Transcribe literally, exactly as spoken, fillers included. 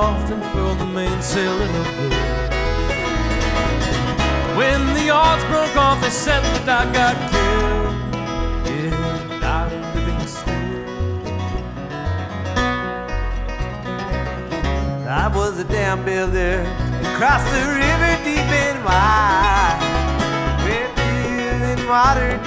aloft and furled the mainsail in a blue. When the yards broke off, they said that I got killed. Yeah, I'm living still. I was a dam builder across the river deep and wide, where deep in water.